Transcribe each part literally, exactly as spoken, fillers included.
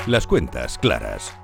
Las cuentas claras.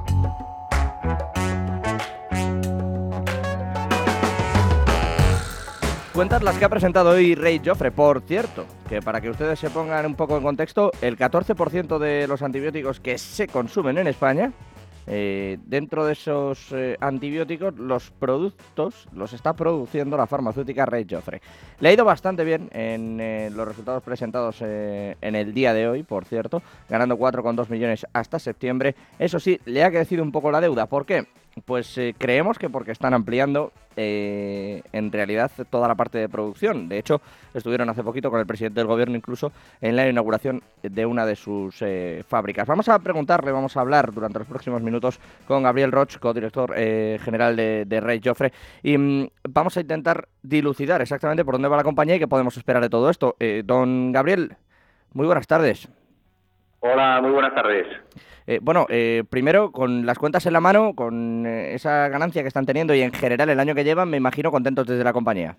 Cuentas las que ha presentado hoy Rey Jofre, por cierto, que para que ustedes se pongan un poco en contexto, el catorce por ciento de los antibióticos que se consumen en España, eh, dentro de esos eh, antibióticos, los productos los está produciendo la farmacéutica Rey Jofre. Le ha ido bastante bien en eh, los resultados presentados eh, en el día de hoy, por cierto, ganando cuatro coma dos millones hasta septiembre. Eso sí, le ha crecido un poco la deuda. ¿Por qué? Pues eh, creemos que porque están ampliando eh, en realidad toda la parte de producción. De hecho, estuvieron hace poquito con el presidente del gobierno incluso en la inauguración de una de sus eh, fábricas. Vamos a preguntarle, vamos a hablar durante los próximos minutos con Gabriel Roch, codirector eh, general de, de Rey Jofre, y mm, vamos a intentar dilucidar exactamente por dónde va la compañía y qué podemos esperar de todo esto. Eh, don Gabriel, muy buenas tardes. Hola, muy buenas tardes. Eh, bueno, eh, primero, con las cuentas en la mano, con eh, esa ganancia que están teniendo y en general el año que llevan, me imagino contentos desde la compañía.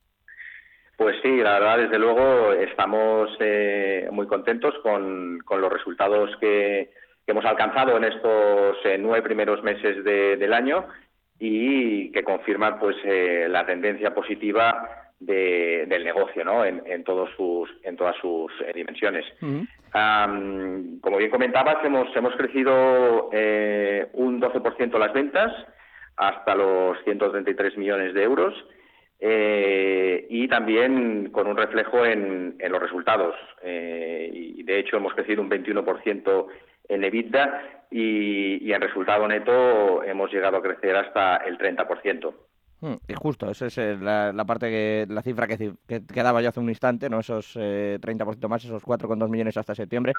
Pues sí, la verdad, desde luego, estamos eh, muy contentos con, con los resultados que, que hemos alcanzado en estos eh, nueve primeros meses de, del año y que confirman pues eh, la tendencia positiva de, del negocio, ¿no? En, en todos sus en todas sus eh, dimensiones. Uh-huh. Um, como bien comentabas, hemos hemos crecido eh, un doce por ciento las ventas hasta los ciento treinta y tres millones de euros. Eh, y también con un reflejo en, en los resultados. Eh, y de hecho hemos crecido un veintiuno por ciento en EBITDA y, y en resultado neto hemos llegado a crecer hasta el treinta por ciento. Hmm, y justo, esa es eh, la, la parte que, la cifra que, que, que daba yo hace un instante, ¿no? Esos eh, treinta por ciento más, esos cuatro coma dos millones hasta septiembre.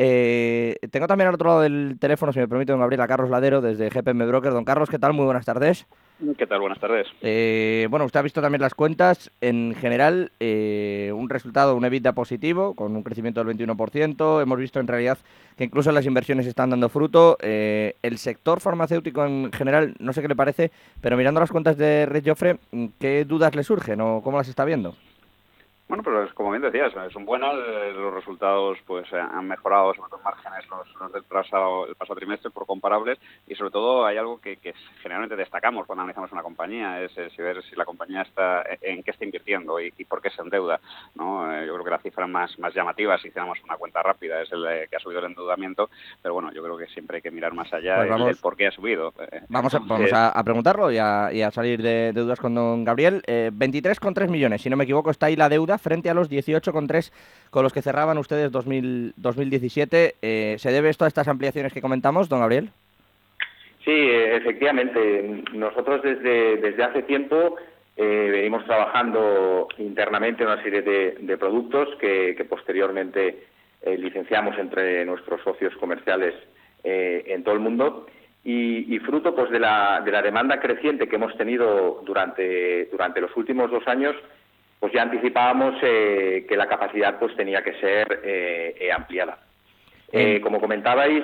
Eh, tengo también al otro lado del teléfono, si me permite, don Gabriel, a Carlos Ladero, desde G P M Broker. Don Carlos, ¿qué tal? Muy buenas tardes. ¿Qué tal? Buenas tardes. Eh, bueno, usted ha visto también las cuentas. En general, eh, un resultado, un EBITDA positivo, con un crecimiento del veintiuno por ciento. Hemos visto en realidad que incluso las inversiones están dando fruto. Eh, el sector farmacéutico en general, no sé qué le parece, pero mirando las cuentas de Rey Jofre, ¿qué dudas le surgen o cómo las está viendo? Bueno, pues como bien decías, son buenas, eh, los resultados pues eh, han mejorado, sobre todo en márgenes, los, los del pasado, el pasado trimestre por comparables, y sobre todo hay algo que, que generalmente destacamos cuando analizamos una compañía, es, es ver si la compañía está en qué está invirtiendo y, y por qué se endeuda, ¿no? Eh, yo creo que la cifra más, más llamativa, si hiciéramos una cuenta rápida, es el eh, que ha subido el endeudamiento, pero bueno, yo creo que siempre hay que mirar más allá pues vamos, el, el por qué ha subido. Eh, vamos a, vamos a, a preguntarlo y a, y a salir de, de dudas con don Gabriel. Eh, veintitrés coma tres millones, si no me equivoco, está ahí la deuda frente a los dieciocho coma tres con los que cerraban ustedes dos mil, dos mil diecisiete. Eh, ¿Se debe esto a estas ampliaciones que comentamos, don Gabriel? Sí, efectivamente. Nosotros desde, desde hace tiempo eh, venimos trabajando internamente en una serie de, de productos que, que posteriormente eh, licenciamos entre nuestros socios comerciales eh, en todo el mundo. Y, y fruto pues de la, de la demanda creciente que hemos tenido durante, durante los últimos dos años, pues ya anticipábamos eh, que la capacidad pues tenía que ser eh, eh, ampliada. Eh, como comentabais,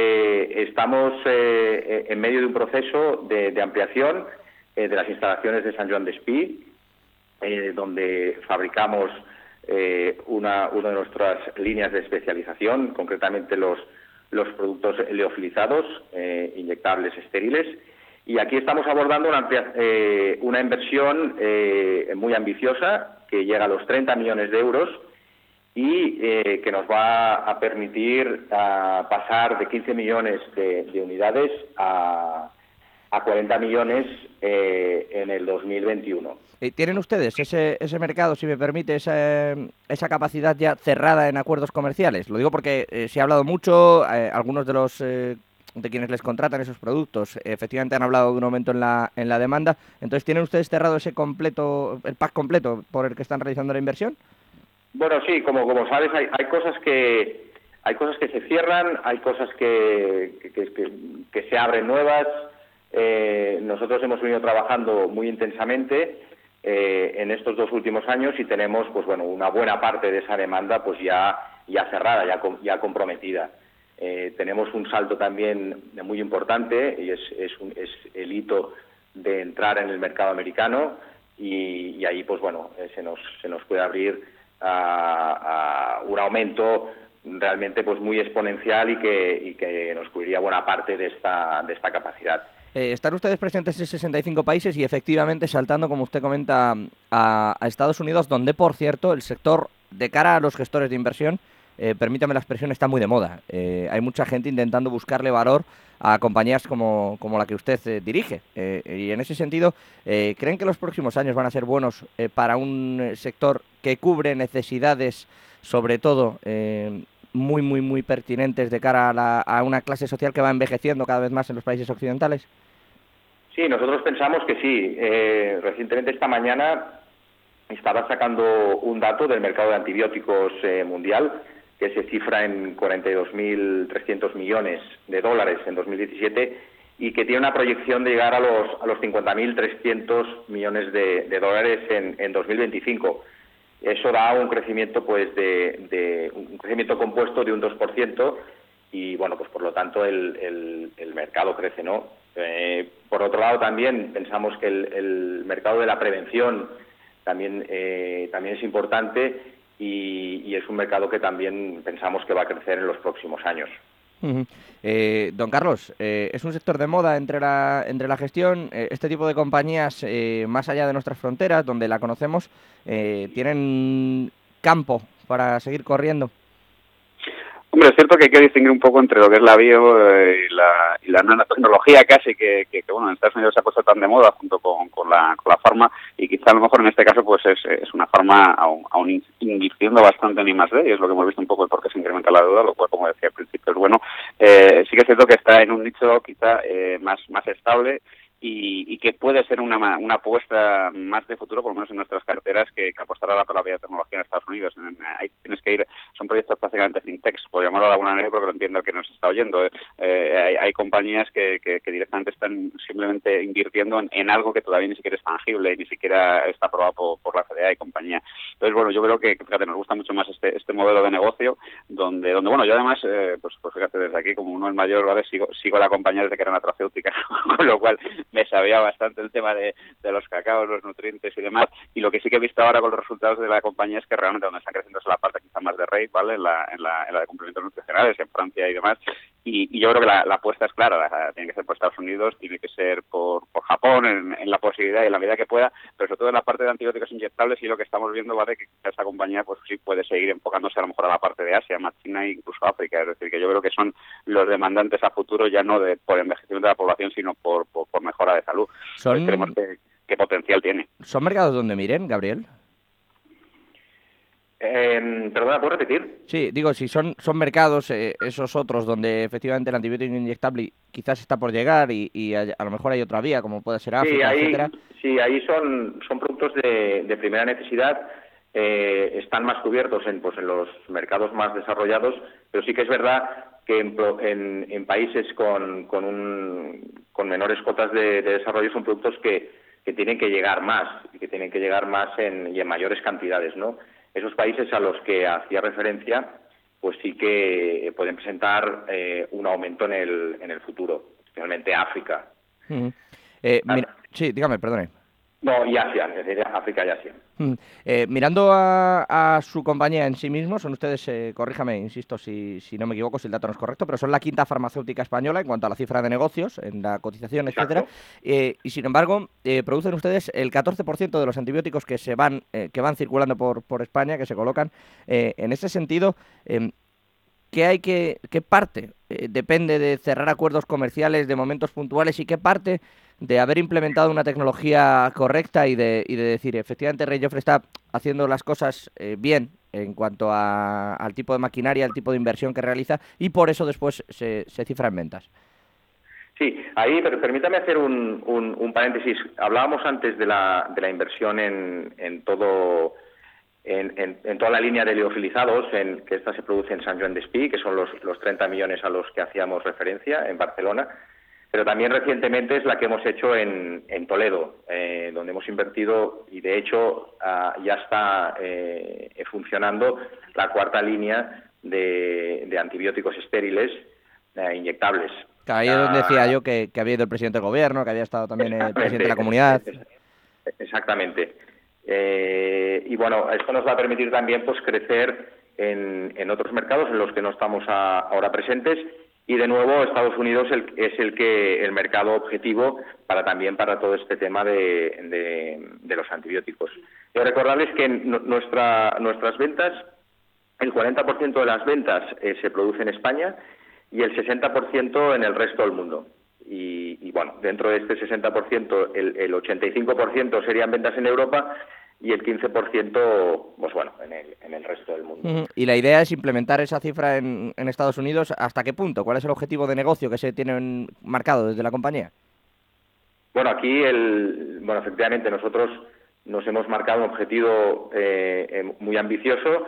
eh, estamos eh, en medio de un proceso de, de ampliación eh, de las instalaciones de San Joan d'Espí, eh, donde fabricamos eh, una, una de nuestras líneas de especialización, concretamente los, los productos leofilizados, eh, inyectables estériles. Y aquí estamos abordando una, eh, una inversión eh, muy ambiciosa que llega a los treinta millones de euros y eh, que nos va a permitir a pasar de quince millones de, de unidades a, a cuarenta millones eh, en el dos mil veintiuno. ¿Tienen ustedes ese, ese mercado, si me permite, esa, esa capacidad ya cerrada en acuerdos comerciales? Lo digo porque eh, se ha hablado mucho, eh, algunos de los... Eh, de quienes les contratan esos productos, efectivamente han hablado de un aumento en la en la demanda. Entonces, ¿tienen ustedes cerrado ese completo, el pack completo por el que están realizando la inversión? Bueno, sí, como como sabes, hay, hay cosas que hay cosas que se cierran, hay cosas que que, que, que se abren nuevas. Eh, nosotros hemos venido trabajando muy intensamente eh, en estos dos últimos años y tenemos, pues bueno, una buena parte de esa demanda, pues ya ya cerrada, ya ya comprometida. Eh, tenemos un salto también muy importante y es, es, un, es el hito de entrar en el mercado americano y, y ahí pues bueno eh, se nos se nos puede abrir a, a un aumento realmente pues muy exponencial y que, y que nos cubriría buena parte de esta, de esta capacidad. Eh, están ustedes presentes en sesenta y cinco países y efectivamente saltando, como usted comenta, a, a Estados Unidos, donde, por cierto, el sector de cara a los gestores de inversión, eh, permítame la expresión, está muy de moda. Eh, hay mucha gente intentando buscarle valor a compañías como, como la que usted eh, dirige. Eh, y en ese sentido, eh, ¿creen que los próximos años van a ser buenos eh, para un eh, sector que cubre necesidades, sobre todo, eh, muy, muy, muy pertinentes de cara a, la, a una clase social que va envejeciendo cada vez más en los países occidentales? Sí, nosotros pensamos que sí. Eh, recientemente esta mañana estaba sacando un dato del mercado de antibióticos eh, mundial que se cifra en cuarenta y dos mil trescientos millones de dólares en dos mil diecisiete y que tiene una proyección de llegar a los, a los cincuenta mil trescientos millones de, de dólares en, en dos mil veinticinco. Eso da un crecimiento pues de, de un crecimiento compuesto de un dos por ciento y bueno, pues por lo tanto el, el, el mercado crece, ¿no? Eh, por otro lado también pensamos que el, el mercado de la prevención también, eh, también es importante y, y es un mercado que también pensamos que va a crecer en los próximos años. Uh-huh. eh, don Carlos, eh, es un sector de moda entre la, entre la gestión. Eh, este tipo de compañías, eh, más allá de nuestras fronteras, donde la conocemos, eh, tienen campo para seguir corriendo. Hombre, es cierto que hay que distinguir un poco entre lo que es la bio eh, y, la, y la nanotecnología casi, que, que, que bueno, en Estados Unidos se ha puesto tan de moda junto con, con, la, con la farma, y quizá a lo mejor en este caso pues es, es una farma aún, aún invirtiendo bastante en I más D, y es lo que hemos visto un poco el por qué se incrementa la deuda, lo cual, como decía al principio, es bueno. Eh, sí que es cierto que está en un nicho quizá eh, más, más estable, Y, y que puede ser una, una apuesta más de futuro, por lo menos en nuestras carteras, que, que apostar a la, a la biotecnología en Estados Unidos. En, ahí tienes que ir, son proyectos prácticamente fintechs, por llamarlo de alguna manera, porque lo entiendo el que nos está oyendo. Eh, hay, hay compañías que, que, que directamente están simplemente invirtiendo en, en algo que todavía ni siquiera es tangible, ni siquiera está aprobado por, por la F D A y compañía. Entonces, bueno, yo creo que, fíjate, nos gusta mucho más este, este modelo de negocio, donde, donde bueno, yo además, eh, pues, pues fíjate, desde aquí, como uno es mayor, ¿vale? sigo, sigo la compañía desde que era una farmacéutica, con lo cual me sabía bastante el tema de, de los cacaos, los nutrientes y demás, y lo que sí que he visto ahora con los resultados de la compañía es que realmente donde están creciendo es la parte quizá más de rate, ¿vale? En la, en la, en la de complementos nutricionales, en Francia y demás, y, y yo creo que la, la apuesta es clara, la, tiene que ser por Estados Unidos, tiene que ser por, por Japón, en, en la posibilidad y en la medida que pueda, pero sobre todo en la parte de antibióticos inyectables, y lo que estamos viendo, ¿vale? Que esta compañía pues sí puede seguir enfocándose a lo mejor a la parte de Asia, más China e incluso África, es decir, que yo creo que son los demandantes a futuro ya no de por envejecimiento de la población, sino por, por, por mejora de salud. Son... Pues creemos que, que potencial tiene. ¿Son mercados donde miren, Gabriel? Eh, ¿Perdona, ¿puedo repetir? Sí, digo, si son, son mercados, eh, esos otros, donde efectivamente el antibiótico inyectable quizás está por llegar y, y a, a lo mejor hay otra vía, como puede ser África, sí, ahí, etcétera. Sí, ahí son, son productos de, de primera necesidad, eh, están más cubiertos en, pues, en los mercados más desarrollados, pero sí que es verdad que en, en, en países con, con, un, con menores cotas de, de desarrollo son productos que, que tienen que llegar más, y que tienen que llegar más en, y en mayores cantidades, ¿no? Esos países a los que hacía referencia, pues sí que pueden presentar eh, un aumento en el, en el futuro, especialmente África. Uh-huh. eh, mira, sí, dígame, perdone. No, y Asia, es decir, África y Asia. Uh-huh. Eh, mirando a, a su compañía en sí mismo, son ustedes, eh, corríjame, insisto, si, si no me equivoco, si el dato no es correcto, pero son la quinta farmacéutica española en cuanto a la cifra de negocios, en la cotización, etcétera. Eh, y sin embargo, eh, producen ustedes el catorce por ciento de los antibióticos que se van, eh, que van circulando por, por España, que se colocan. Eh, en ese sentido, eh, ¿qué hay que, qué parte eh, depende de cerrar acuerdos comerciales de momentos puntuales y qué parte de haber implementado una tecnología correcta y de, y de decir, efectivamente, Rey Jofre está haciendo las cosas eh, bien en cuanto a, al tipo de maquinaria, al tipo de inversión que realiza, y por eso después se, se cifra en ventas? Sí, ahí, pero permítame hacer un, un, un paréntesis. Hablábamos antes de la, de la inversión en, en todo... En, en, en toda la línea de liofilizados, en, que esta se produce en Sant Joan d'Espí, que son los, los treinta millones a los que hacíamos referencia en Barcelona, pero también recientemente es la que hemos hecho en, en Toledo, eh, donde hemos invertido y de hecho uh, ya está eh, funcionando la cuarta línea de, de antibióticos estériles eh, inyectables. Claro, ahí es donde decía yo que, que había ido el presidente del gobierno, que había estado también el presidente de la comunidad. Exactamente. Eh, y bueno, esto nos va a permitir también pues crecer en, en otros mercados en los que no estamos a, ahora presentes. Y de nuevo Estados Unidos el, es el que el mercado objetivo para también para todo este tema de, de, de los antibióticos. Quiero recordarles que nuestra, nuestras ventas, el cuarenta por ciento de las ventas eh, se produce en España y el sesenta por ciento en el resto del mundo. Y, y bueno, dentro de este sesenta por ciento, el, el ochenta y cinco por ciento serían ventas en Europa y el quince por ciento, pues bueno, en el, en el resto del mundo. Uh-huh. Y la idea es implementar esa cifra en, en Estados Unidos. ¿Hasta qué punto? ¿Cuál es el objetivo de negocio que se tiene marcado desde la compañía? Bueno, aquí, el, bueno, efectivamente, nosotros nos hemos marcado un objetivo eh, muy ambicioso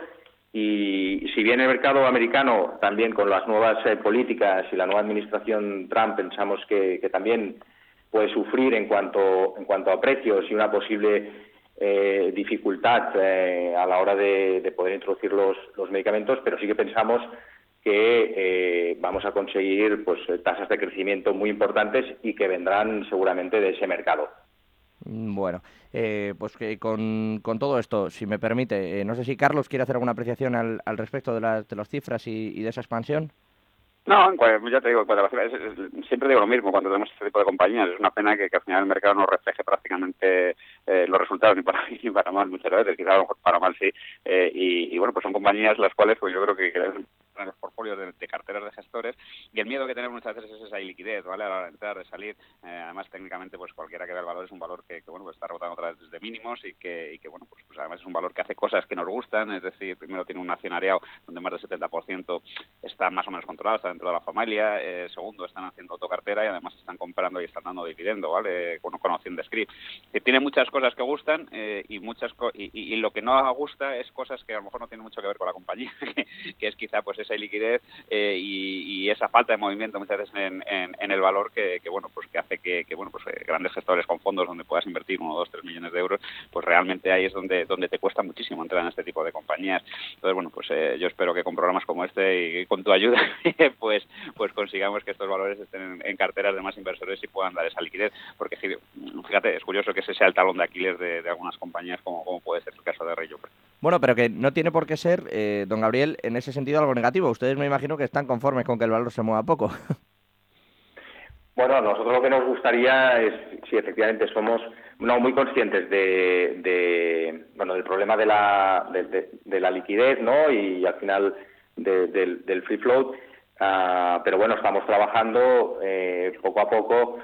y si bien el mercado americano, también con las nuevas eh, políticas y la nueva administración Trump, pensamos que, que también puede sufrir en cuanto, en cuanto a precios y una posible Eh, dificultad eh, a la hora de, de poder introducir los, los medicamentos, pero sí que pensamos que eh, vamos a conseguir pues tasas de crecimiento muy importantes y que vendrán seguramente de ese mercado. Bueno, eh, pues que con, con todo esto, si me permite, eh, no sé si Carlos quiere hacer alguna apreciación al, al respecto de, la, de las cifras y, y de esa expansión. No, ya te digo, siempre digo lo mismo cuando tenemos este tipo de compañías. Es una pena que, que al final el mercado no refleje prácticamente eh, los resultados ni para bien ni para mal muchas veces, quizás a lo mejor para mal sí. Eh, y, y bueno, pues son compañías las cuales pues yo creo que, que deben en los portfolios de, de carteras de gestores, y el miedo que tenemos muchas veces es esa iliquidez, ¿vale? A la hora de entrar, de salir. Eh, además, técnicamente, pues cualquiera que vea el valor es un valor que, que bueno, pues está rebotando otra vez desde mínimos y que, y que bueno, pues, pues además es un valor que hace cosas que nos gustan, es decir, primero tiene un accionariado donde más del setenta por ciento está más o menos controlado, está dentro de la familia, eh, segundo, están haciendo autocartera y además están comprando y están dando dividendo, ¿vale? Con, con opción de script. Que tiene muchas cosas que gustan eh, y muchas co y, y, y lo que no gusta es cosas que a lo mejor no tienen mucho que ver con la compañía, que, que es quizá pues esa liquidez eh, y, y esa falta de movimiento muchas veces en, en, en el valor que, que bueno pues que hace que, que bueno pues eh, grandes gestores con fondos donde puedas invertir uno, dos, tres millones de euros, pues realmente ahí es donde donde te cuesta muchísimo entrar en este tipo de compañías. Entonces bueno pues eh, yo espero que con programas como este y con tu ayuda pues pues consigamos que estos valores estén en, en carteras de más inversores y puedan dar esa liquidez, porque fíjate, es curioso que ese sea el talón de Aquiles de, de algunas compañías como, como puede ser el caso de Rey Joffre. Bueno, pero que no tiene por qué ser, eh, don Gabriel, en ese sentido algo negativo. Ustedes me imagino que están conformes con que el valor se mueva poco. Bueno, nosotros lo que nos gustaría es, sí, efectivamente somos no muy conscientes de, de bueno, del problema de la, de, de, de la liquidez, ¿no? Y al final de, de, del free float, uh, pero bueno, estamos trabajando eh, poco a poco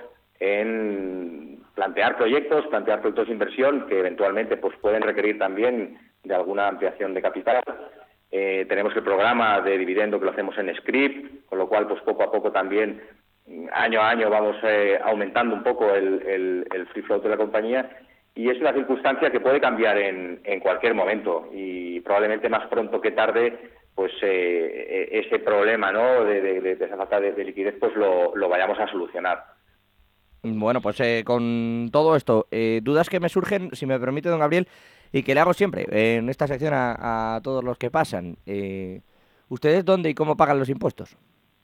en plantear proyectos, plantear proyectos de inversión que eventualmente pues pueden requerir también de alguna ampliación de capital. Eh, tenemos el programa de dividendo que lo hacemos en script, con lo cual pues poco a poco también año a año vamos eh, aumentando un poco el, el, el free float de la compañía, y es una circunstancia que puede cambiar en, en cualquier momento y probablemente más pronto que tarde pues eh, ese problema, ¿no? de, de, de esa falta de, de liquidez pues lo, lo vayamos a solucionar. Bueno, pues eh, con todo esto, eh, dudas que me surgen, si me permite, don Gabriel, y que le hago siempre eh, en esta sección a, a todos los que pasan. Eh, ¿Ustedes dónde y cómo pagan los impuestos?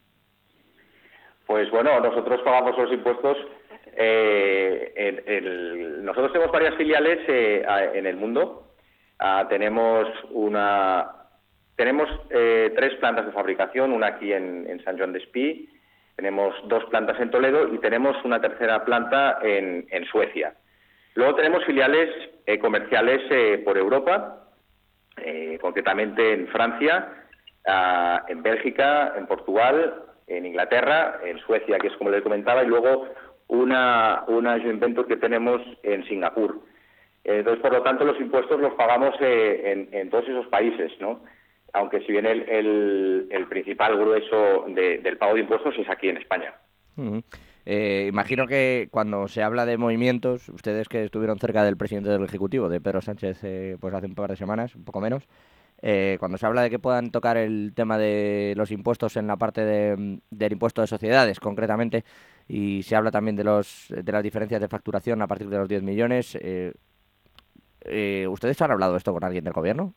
Pues bueno, nosotros pagamos los impuestos. Eh, en, en, nosotros tenemos varias filiales eh, en el mundo. Ah, tenemos una, tenemos eh, tres plantas de fabricación, una aquí en, en San Joan d'Espí, tenemos dos plantas en Toledo y tenemos una tercera planta en, en Suecia. Luego tenemos filiales eh, comerciales eh, por Europa, eh, concretamente en Francia, ah, en Bélgica, en Portugal, en Inglaterra, en Suecia, que es como les comentaba, y luego una, una joint venture que tenemos en Singapur. Entonces, por lo tanto, los impuestos los pagamos eh, en, en todos esos países, ¿no? Aunque si bien el, el, el principal grueso de, del pago de impuestos es aquí en España. Uh-huh. Eh, imagino que cuando se habla de movimientos, ustedes que estuvieron cerca del presidente del Ejecutivo, de Pedro Sánchez, eh, pues hace un par de semanas, un poco menos, eh, cuando se habla de que puedan tocar el tema de los impuestos en la parte de, del impuesto de sociedades, concretamente, y se habla también de los de las diferencias de facturación a partir de los diez millones, eh, eh, ¿ustedes han hablado esto con alguien del gobierno?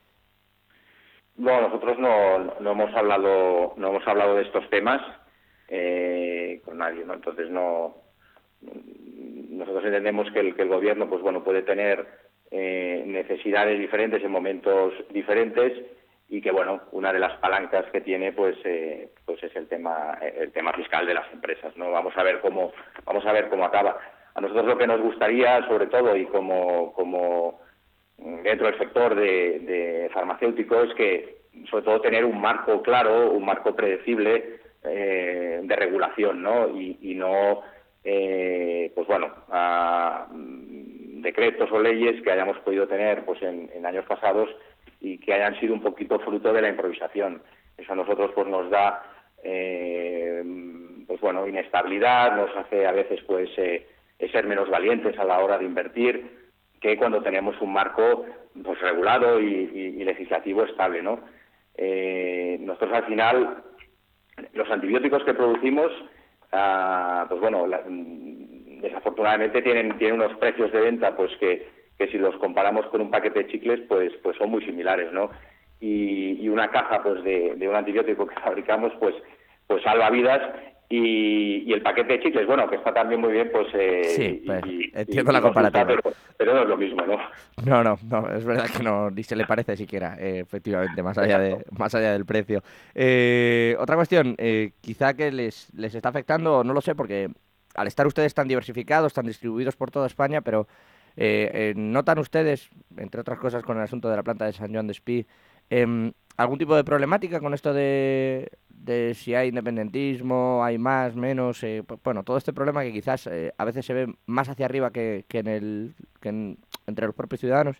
No, nosotros no, no hemos hablado no hemos hablado de estos temas eh, con nadie, ¿no? Entonces no, nosotros entendemos que el, que el gobierno pues bueno puede tener eh, necesidades diferentes en momentos diferentes y que, bueno, una de las palancas que tiene pues eh, pues es el tema el tema fiscal de las empresas, ¿no? Vamos a ver cómo vamos a ver cómo acaba. A nosotros lo que nos gustaría, sobre todo, y como como dentro del sector de, de farmacéutico, es que, sobre todo, tener un marco claro, un marco predecible eh, de regulación, ¿no? Y, y no, eh, pues bueno, a, decretos o leyes que hayamos podido tener pues en, en años pasados y que hayan sido un poquito fruto de la improvisación. Eso a nosotros pues nos da eh, pues bueno, inestabilidad, nos hace a veces pues eh, ser menos valientes a la hora de invertir, que cuando tenemos un marco pues regulado y, y, y legislativo estable, ¿no? Eh, nosotros al final los antibióticos que producimos, ah, pues bueno, la, desafortunadamente tienen tienen unos precios de venta pues que, que si los comparamos con un paquete de chicles pues pues son muy similares, ¿no? Y, y una caja pues de, de un antibiótico que fabricamos pues pues salva vidas. Y, y el paquete de chicles, bueno, que está también muy bien, pues... Eh, sí, pues, y, entiendo y, la y comparativa. comparativa. Pero, pero no es lo mismo, ¿no? No, no, no, es verdad que no, ni se le parece siquiera, eh, efectivamente, más allá de, más allá del precio. Eh, otra cuestión, eh, quizá que les, les está afectando, no lo sé, porque al estar ustedes tan diversificados, tan distribuidos por toda España, pero eh, eh, ¿notan ustedes, entre otras cosas con el asunto de la planta de San Joan d'Espí, eh, algún tipo de problemática con esto de, de si hay independentismo, hay más, menos, eh, bueno, todo este problema que quizás eh, a veces se ve más hacia arriba que, que en el que en, entre los propios ciudadanos?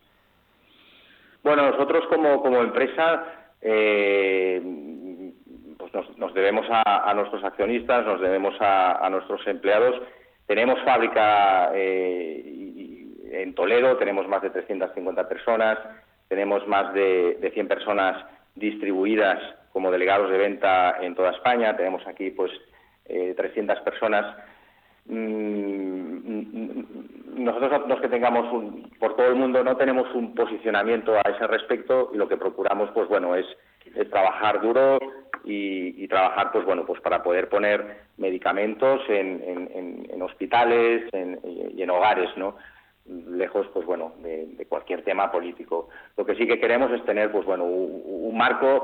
Bueno, nosotros como, como empresa eh, pues nos, nos debemos a, a nuestros accionistas, nos debemos a, a nuestros empleados. Tenemos fábrica eh, en Toledo, tenemos más de trescientas cincuenta personas, tenemos más de, de cien personas distribuidas como delegados de venta en toda España, tenemos aquí pues eh, trescientas personas. Nosotros los que tengamos un, por todo el mundo no tenemos un posicionamiento a ese respecto y lo que procuramos pues bueno es, es trabajar duro y, y trabajar pues bueno pues para poder poner medicamentos en, en, en, en hospitales en, y en hogares, ¿no? Lejos pues bueno de, de cualquier tema político. Lo que sí que queremos es tener pues bueno un, un marco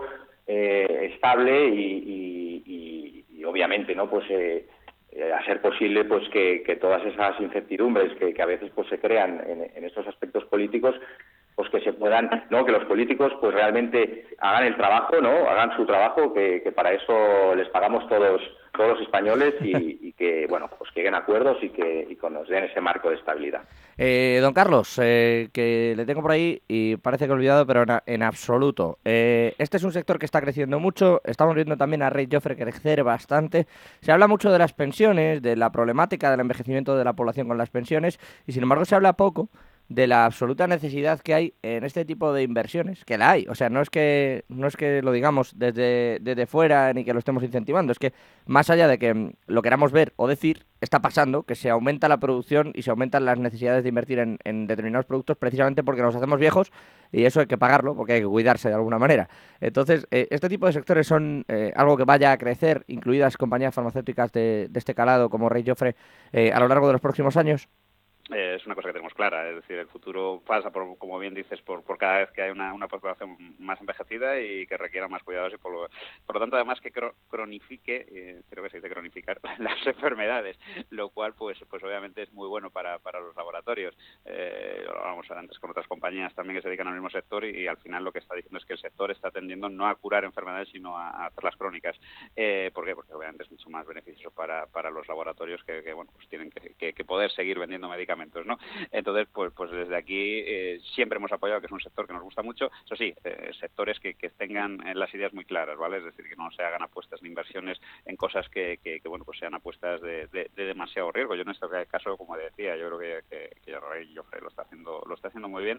eh, estable y, y, y, y obviamente no pues eh, a ser posible pues que, que todas esas incertidumbres que, que a veces pues se crean en, en estos aspectos políticos pues que se puedan, no, que los políticos pues realmente hagan el trabajo, no, hagan su trabajo, que, que para eso les pagamos todos todos los españoles y, y que bueno pues que lleguen a acuerdos y que, y que nos den ese marco de estabilidad. Eh, don Carlos, eh, que le tengo por ahí y parece que he olvidado, pero en, en absoluto. Eh, este es un sector que está creciendo mucho, estamos viendo también a Rey Jofre crecer bastante. Se habla mucho de las pensiones, de la problemática del envejecimiento de la población con las pensiones, y sin embargo se habla poco de la absoluta necesidad que hay en este tipo de inversiones, que la hay. O sea, no es que no es que lo digamos desde, desde fuera ni que lo estemos incentivando, es que más allá de que lo queramos ver o decir, está pasando que se aumenta la producción y se aumentan las necesidades de invertir en, en determinados productos precisamente porque nos hacemos viejos y eso hay que pagarlo porque hay que cuidarse de alguna manera. Entonces, eh, este tipo de sectores son eh, algo que vaya a crecer, incluidas compañías farmacéuticas de, de este calado como Rey Jofre, eh, a lo largo de los próximos años. Eh, es una cosa que tenemos clara, es decir, el futuro pasa, por, como bien dices, por, por cada vez que hay una, una población más envejecida y que requiera más cuidados y por lo, por lo tanto además que cro, cronifique, eh, creo que se dice cronificar, las enfermedades, lo cual pues pues obviamente es muy bueno para, para los laboratorios. Eh, lo hablábamos antes con otras compañías también que se dedican al mismo sector y, y al final lo que está diciendo es que el sector está tendiendo no a curar enfermedades sino a, a hacerlas crónicas. Eh, ¿Por qué? Porque obviamente es mucho más beneficioso para, para los laboratorios que, que bueno pues tienen que, que, que poder seguir vendiendo medicamentos, ¿no? Entonces, pues, pues desde aquí eh, siempre hemos apoyado, que es un sector que nos gusta mucho. Eso sí, eh, sectores que, que tengan las ideas muy claras, ¿vale? Es decir, que no se hagan apuestas ni inversiones en cosas que, que, que bueno, pues sean apuestas de, de, de demasiado riesgo. Yo en este caso, como decía, yo creo que, que, que Rey Jofre lo está haciendo, lo está haciendo muy bien.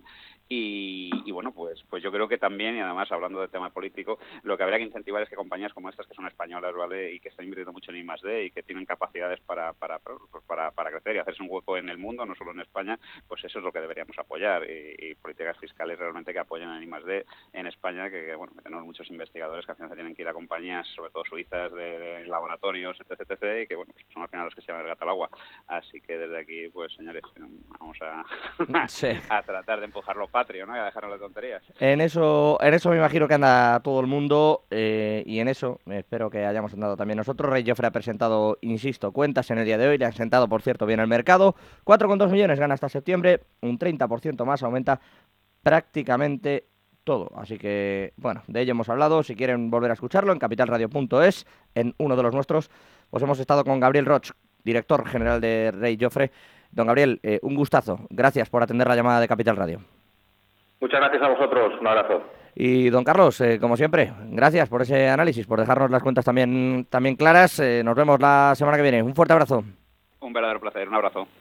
Y, y bueno, pues, pues yo creo que también, y además hablando del tema político, lo que habría que incentivar es que compañías como estas, que son españolas, ¿vale? Y que están invirtiendo mucho en I más D y que tienen capacidades para, para, para, para crecer y hacerse un hueco en el mundo, no solo en España, pues eso es lo que deberíamos apoyar y, y políticas fiscales realmente que apoyen en I más D en España, que, que bueno, que tenemos muchos investigadores que al final se tienen que ir a compañías, sobre todo suizas, de, de laboratorios, etc, etcétera, y que bueno, pues son al final los que se llaman el gato al agua. Así que desde aquí, pues señores, vamos a, Sí. a tratar de empujar lo patrio, ¿no? Y a dejarnos de tonterías. En eso, en eso me imagino que anda todo el mundo eh, y en eso espero que hayamos andado también nosotros. Rey Jofre ha presentado, insisto, cuentas en el día de hoy, le han sentado, por cierto, bien el mercado. cuatro coma dos millones gana hasta septiembre, un treinta por ciento más, aumenta prácticamente todo. Así que, bueno, de ello hemos hablado. Si quieren volver a escucharlo, en capital radio punto es, en uno de los nuestros, pues hemos estado con Gabriel Roch, director general de Rey Jofre. Don Gabriel, eh, un gustazo. Gracias por atender la llamada de Capital Radio. Muchas gracias a vosotros. Un abrazo. Y don Carlos, eh, como siempre, gracias por ese análisis, por dejarnos las cuentas también, también claras. Eh, nos vemos la semana que viene. Un fuerte abrazo. Un verdadero placer. Un abrazo.